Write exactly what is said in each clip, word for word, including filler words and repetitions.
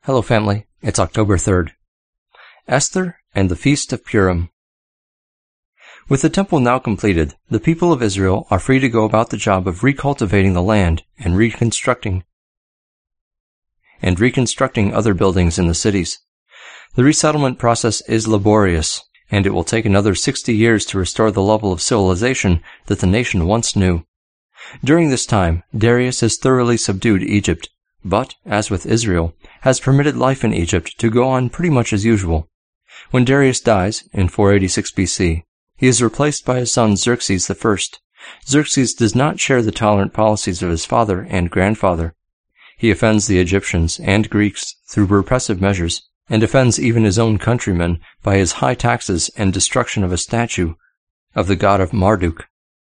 Hello family, it's October third. Esther and the Feast of Purim. With the temple now completed, the people of Israel are free to go about the job of recultivating the land and reconstructing and reconstructing other buildings in the cities. The resettlement process is laborious, and it will take another sixty years to restore the level of civilization that the nation once knew. During this time, Darius has thoroughly subdued Egypt, but, as with Israel, has permitted life in Egypt to go on pretty much as usual. When Darius dies, in four eighty-six B C, he is replaced by his son Xerxes the First. Xerxes does not share the tolerant policies of his father and grandfather. He offends the Egyptians and Greeks through repressive measures, and offends even his own countrymen by his high taxes and destruction of a statue of the god of Marduk.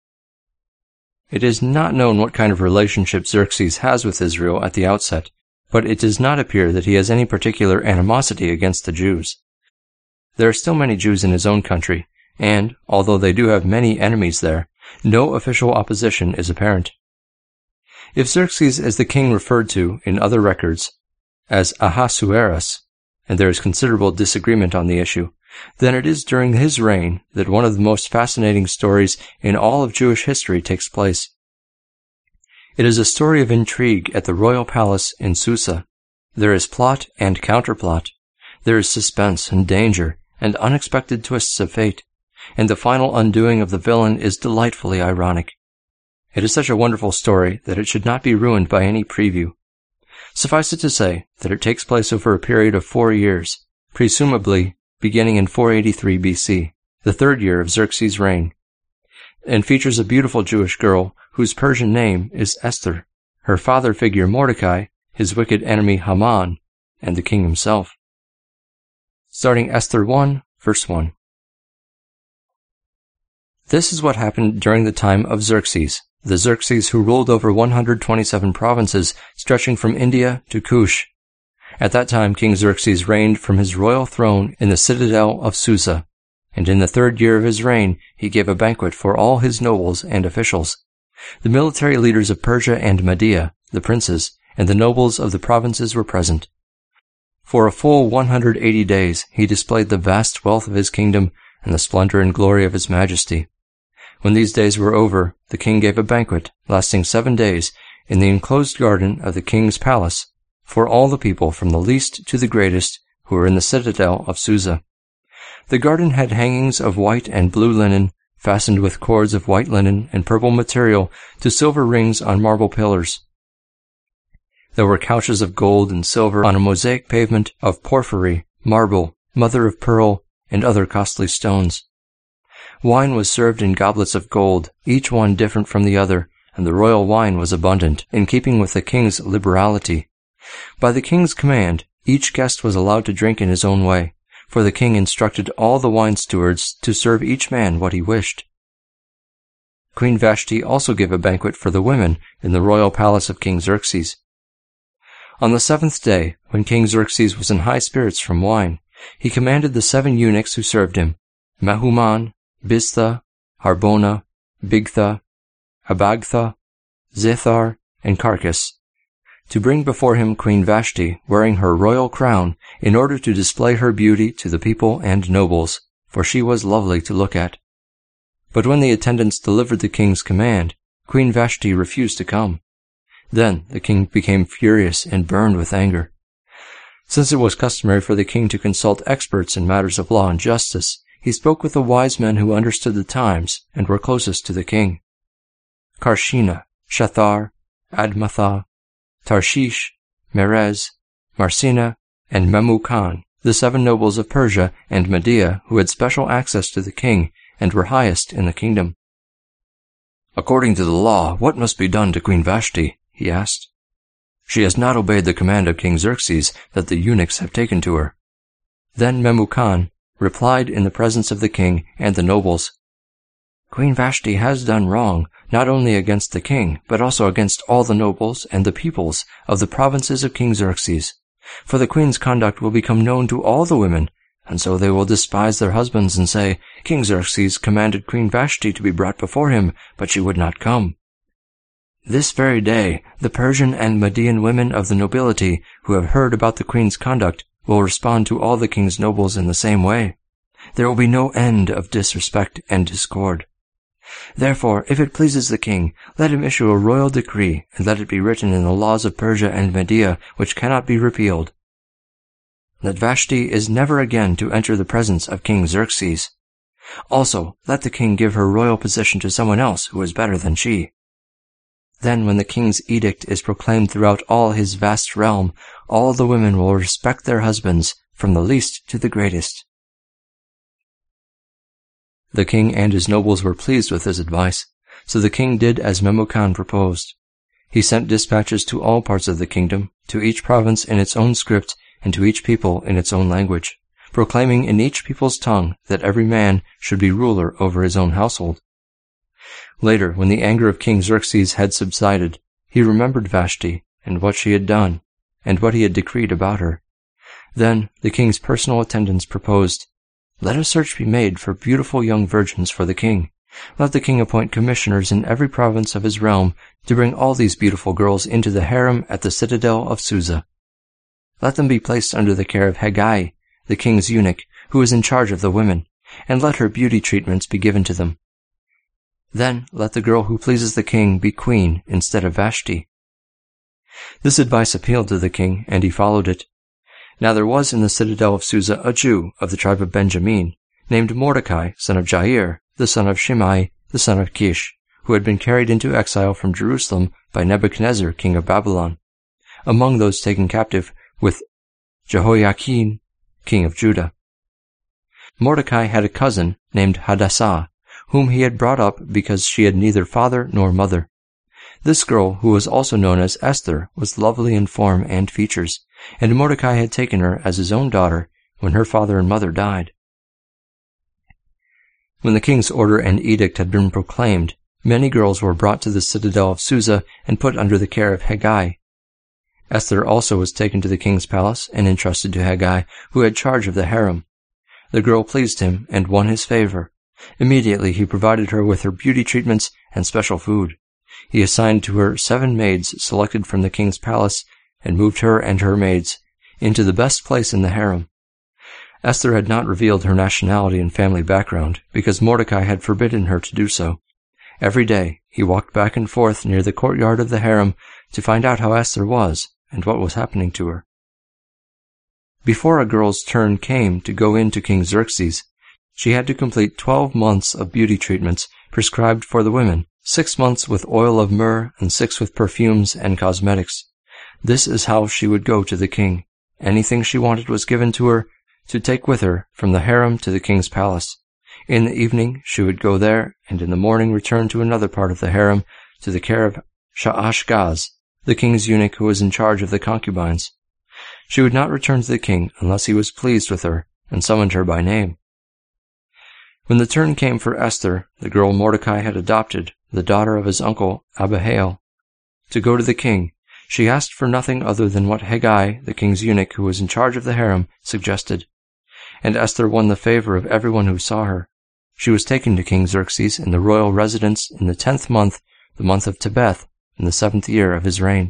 It is not known what kind of relationship Xerxes has with Israel at the outset, but it does not appear that he has any particular animosity against the Jews. There are still many Jews in his own country, and, although they do have many enemies there, no official opposition is apparent. If Xerxes is the king referred to in other records as Ahasuerus, and there is considerable disagreement on the issue, then it is during his reign that one of the most fascinating stories in all of Jewish history takes place. It is a story of intrigue at the royal palace in Susa. There is plot and counterplot. There is suspense and danger and unexpected twists of fate, and the final undoing of the villain is delightfully ironic. It is such a wonderful story that it should not be ruined by any preview. Suffice it to say that it takes place over a period of four years, presumably beginning in four eighty-three B C, the third year of Xerxes' reign, and features a beautiful Jewish girl whose Persian name is Esther, her father figure Mordecai, his wicked enemy Haman, and the king himself. Starting Esther one, verse one. This is what happened during the time of Xerxes, the Xerxes who ruled over one hundred twenty-seven provinces stretching from India to Cush. At that time King Xerxes reigned from his royal throne in the citadel of Susa, and in the third year of his reign he gave a banquet for all his nobles and officials. The military leaders of Persia and Media, the princes, and the nobles of the provinces were present. For a full one hundred eighty days he displayed the vast wealth of his kingdom and the splendor and glory of his majesty. When these days were over, the king gave a banquet lasting seven days in the enclosed garden of the king's palace for all the people from the least to the greatest who were in the citadel of Susa. The garden had hangings of white and blue linen, fastened with cords of white linen and purple material to silver rings on marble pillars. There were couches of gold and silver on a mosaic pavement of porphyry, marble, mother of pearl, and other costly stones. Wine was served in goblets of gold, each one different from the other, and the royal wine was abundant, in keeping with the king's liberality. By the king's command, each guest was allowed to drink in his own way, for the king instructed all the wine stewards to serve each man what he wished. Queen Vashti also gave a banquet for the women in the royal palace of King Xerxes. On the seventh day, when King Xerxes was in high spirits from wine, he commanded the seven eunuchs who served him, Mehuman, Biztha, Harbona, Bigtha, Abagtha, Zethar, and Carcass, to bring before him Queen Vashti, wearing her royal crown, in order to display her beauty to the people and nobles, for she was lovely to look at. But when the attendants delivered the king's command, Queen Vashti refused to come. Then the king became furious and burned with anger. Since it was customary for the king to consult experts in matters of law and justice, he spoke with the wise men who understood the times and were closest to the king. Karshina, Shathar, Admatha, Tarshish, Merez, Marsina, and Memucan, the seven nobles of Persia and Media who had special access to the king and were highest in the kingdom. "According to the law, what must be done to Queen Vashti?" he asked. "She has not obeyed the command of King Xerxes that the eunuchs have taken to her." Then Memucan replied in the presence of the king and the nobles, "Queen Vashti has done wrong, not only against the king, but also against all the nobles and the peoples of the provinces of King Xerxes. For the queen's conduct will become known to all the women, and so they will despise their husbands and say, 'King Xerxes commanded Queen Vashti to be brought before him, but she would not come.' This very day, the Persian and Median women of the nobility who have heard about the queen's conduct will respond to all the king's nobles in the same way. There will be no end of disrespect and discord. Therefore, if it pleases the king, let him issue a royal decree, and let it be written in the laws of Persia and Media, which cannot be repealed, that Vashti is never again to enter the presence of King Xerxes. Also, let the king give her royal position to someone else who is better than she. Then when the king's edict is proclaimed throughout all his vast realm, all the women will respect their husbands, from the least to the greatest. The king and his nobles were pleased with his advice, so the king did as Memucan proposed. He sent dispatches to all parts of the kingdom, to each province in its own script, and to each people in its own language, proclaiming in each people's tongue that every man should be ruler over his own household. Later, when the anger of King Xerxes had subsided, he remembered Vashti and what she had done, and what he had decreed about her. Then the king's personal attendants proposed, "Let a search be made for beautiful young virgins for the king. Let the king appoint commissioners in every province of his realm to bring all these beautiful girls into the harem at the citadel of Susa. Let them be placed under the care of Hegai, the king's eunuch, who is in charge of the women, and let her beauty treatments be given to them. Then let the girl who pleases the king be queen instead of Vashti." This advice appealed to the king, and he followed it. Now there was in the citadel of Susa a Jew of the tribe of Benjamin, named Mordecai, son of Jair, the son of Shimei, the son of Kish, who had been carried into exile from Jerusalem by Nebuchadnezzar, king of Babylon, among those taken captive with Jehoiakim, king of Judah. Mordecai had a cousin named Hadassah, whom he had brought up because she had neither father nor mother. This girl, who was also known as Esther, was lovely in form and features, and Mordecai had taken her as his own daughter when her father and mother died. When the king's order and edict had been proclaimed, many girls were brought to the citadel of Susa and put under the care of Hegai. Esther also was taken to the king's palace and entrusted to Hegai, who had charge of the harem. The girl pleased him and won his favor. Immediately he provided her with her beauty treatments and special food. He assigned to her seven maids selected from the king's palace, and moved her and her maids into the best place in the harem. Esther had not revealed her nationality and family background, because Mordecai had forbidden her to do so. Every day he walked back and forth near the courtyard of the harem to find out how Esther was and what was happening to her. Before a girl's turn came to go in to King Xerxes, she had to complete twelve months of beauty treatments prescribed for the women, six months with oil of myrrh and six with perfumes and cosmetics. This is how she would go to the king. Anything she wanted was given to her to take with her from the harem to the king's palace. In the evening she would go there, and in the morning return to another part of the harem to the care of Shaashgaz, the king's eunuch who was in charge of the concubines. She would not return to the king unless he was pleased with her and summoned her by name. When the turn came for Esther, the girl Mordecai had adopted, the daughter of his uncle Abihail, to go to the king, she asked for nothing other than what Hegai, the king's eunuch who was in charge of the harem, suggested. And Esther won the favor of everyone who saw her. She was taken to King Xerxes in the royal residence in the tenth month, the month of Tebeth, in the seventh year of his reign.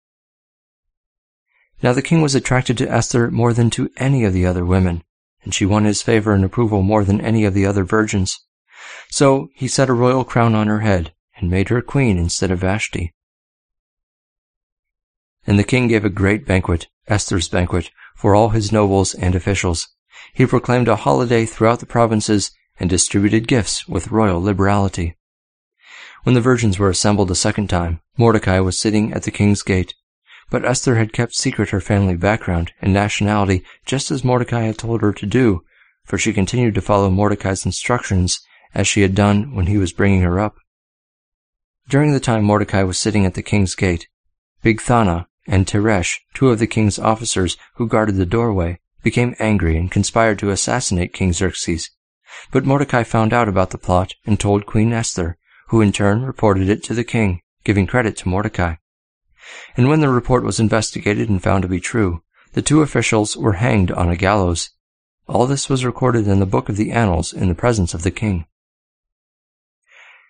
Now the king was attracted to Esther more than to any of the other women, and she won his favor and approval more than any of the other virgins. So he set a royal crown on her head, and made her queen instead of Vashti. And the king gave a great banquet, Esther's banquet, for all his nobles and officials. He proclaimed a holiday throughout the provinces, and distributed gifts with royal liberality. When the virgins were assembled a second time, Mordecai was sitting at the king's gate. But Esther had kept secret her family background and nationality, just as Mordecai had told her to do, for she continued to follow Mordecai's instructions, as she had done when he was bringing her up. During the time Mordecai was sitting at the king's gate, Bigthana and Teresh, two of the king's officers who guarded the doorway, became angry and conspired to assassinate King Xerxes. But Mordecai found out about the plot and told Queen Esther, who in turn reported it to the king, giving credit to Mordecai. And when the report was investigated and found to be true, the two officials were hanged on a gallows. All this was recorded in the book of the annals in the presence of the king.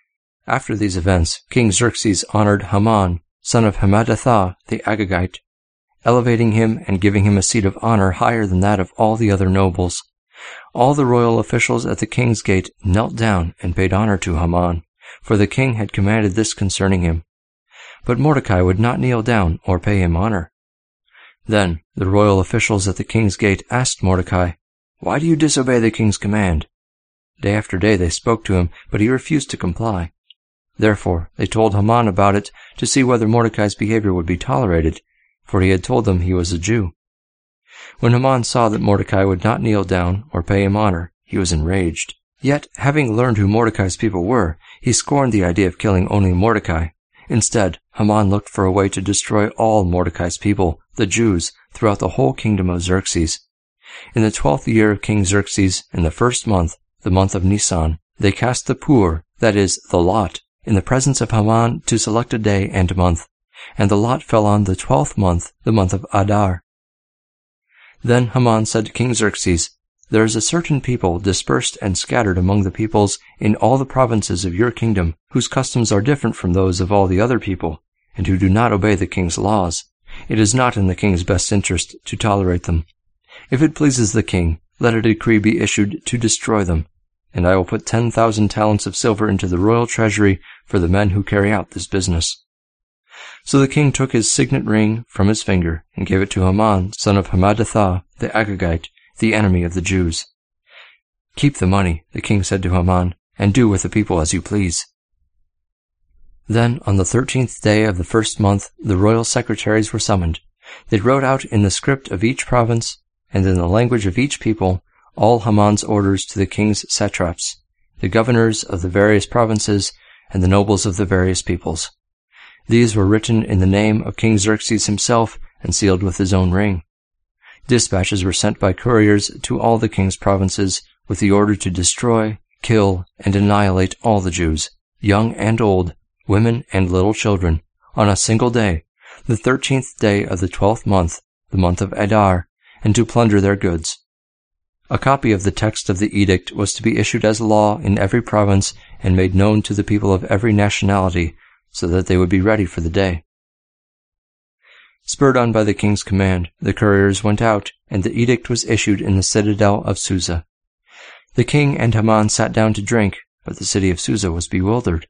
After these events, King Xerxes honored Haman, son of Hammedatha the Agagite, elevating him and giving him a seat of honor higher than that of all the other nobles. All the royal officials at the king's gate knelt down and paid honor to Haman, for the king had commanded this concerning him. But Mordecai would not kneel down or pay him honor. Then the royal officials at the king's gate asked Mordecai, "Why do you disobey the king's command?" Day after day they spoke to him, but he refused to comply. Therefore they told Haman about it to see whether Mordecai's behavior would be tolerated, for he had told them he was a Jew. When Haman saw that Mordecai would not kneel down or pay him honor, he was enraged. Yet, having learned who Mordecai's people were, he scorned the idea of killing only Mordecai. Instead, Haman looked for a way to destroy all Mordecai's people, the Jews, throughout the whole kingdom of Xerxes. In the twelfth year of King Xerxes, in the first month, the month of Nisan, they cast the pur, that is, the lot, in the presence of Haman to select a day and month, and the lot fell on the twelfth month, the month of Adar. Then Haman said to King Xerxes, "There is a certain people dispersed and scattered among the peoples in all the provinces of your kingdom, whose customs are different from those of all the other people, and who do not obey the king's laws. It is not in the king's best interest to tolerate them. If it pleases the king, let a decree be issued to destroy them, and I will put ten thousand talents of silver into the royal treasury for the men who carry out this business." So the king took his signet ring from his finger and gave it to Haman, son of Hammedatha the Agagite, the enemy of the Jews. "Keep the money," the king said to Haman, "and do with the people as you please." Then, on the thirteenth day of the first month, the royal secretaries were summoned. They wrote out in the script of each province, and in the language of each people, all Haman's orders to the king's satraps, the governors of the various provinces, and the nobles of the various peoples. These were written in the name of King Xerxes himself and sealed with his own ring. Dispatches were sent by couriers to all the king's provinces with the order to destroy, kill, and annihilate all the Jews, young and old, women and little children, on a single day, the thirteenth day of the twelfth month, the month of Adar, and to plunder their goods. A copy of the text of the edict was to be issued as law in every province and made known to the people of every nationality, so that they would be ready for the day. Spurred on by the king's command, the couriers went out, and the edict was issued in the citadel of Susa. The king and Haman sat down to drink, but the city of Susa was bewildered.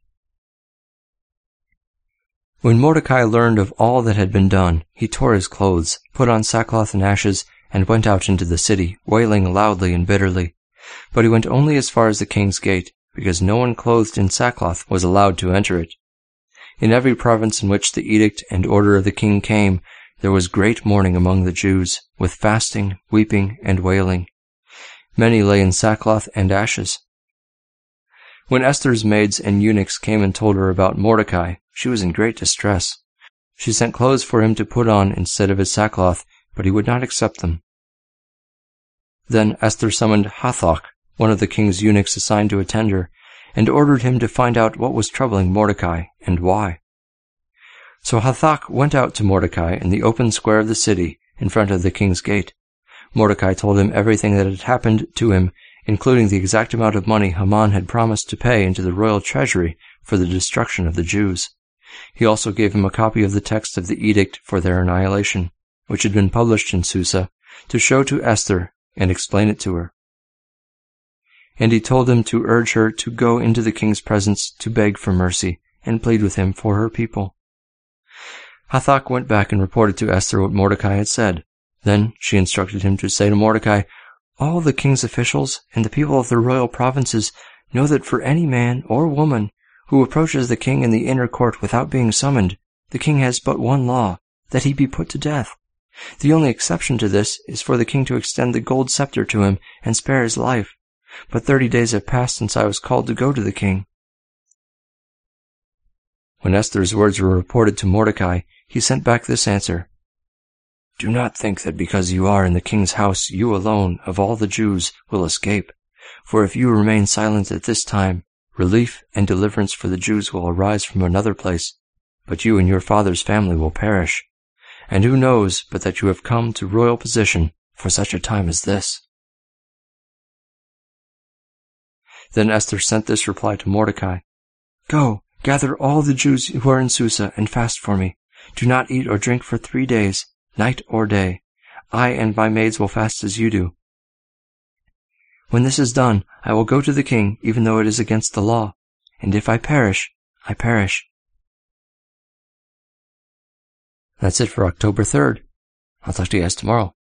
When Mordecai learned of all that had been done, he tore his clothes, put on sackcloth and ashes, and went out into the city, wailing loudly and bitterly. But he went only as far as the king's gate, because no one clothed in sackcloth was allowed to enter it. In every province in which the edict and order of the king came, there was great mourning among the Jews, with fasting, weeping, and wailing. Many lay in sackcloth and ashes. When Esther's maids and eunuchs came and told her about Mordecai, she was in great distress. She sent clothes for him to put on instead of his sackcloth, but he would not accept them. Then Esther summoned Hathach, one of the king's eunuchs assigned to attend her, and ordered him to find out what was troubling Mordecai, and why. So Hathach went out to Mordecai in the open square of the city, in front of the king's gate. Mordecai told him everything that had happened to him, including the exact amount of money Haman had promised to pay into the royal treasury for the destruction of the Jews. He also gave him a copy of the text of the edict for their annihilation, which had been published in Susa, to show to Esther and explain it to her. And he told him to urge her to go into the king's presence to beg for mercy and plead with him for her people. Hathach went back and reported to Esther what Mordecai had said. Then she instructed him to say to Mordecai, "All the king's officials and the people of the royal provinces know that for any man or woman who approaches the king in the inner court without being summoned, the king has but one law, that he be put to death. The only exception to this is for the king to extend the gold scepter to him and spare his life. But thirty days have passed since I was called to go to the king." When Esther's words were reported to Mordecai, he sent back this answer: "Do not think that because you are in the king's house, you alone, of all the Jews, will escape. For if you remain silent at this time, relief and deliverance for the Jews will arise from another place, but you and your father's family will perish. And who knows but that you have come to royal position for such a time as this?" Then Esther sent this reply to Mordecai: "Go, Gather all the Jews who are in Susa and fast for me. Do not eat or drink for three days, night or day. I and my maids will fast as you do. When this is done, I will go to the king, even though it is against the law. And if I perish, I perish. That's it for October third. I'll talk to you guys tomorrow.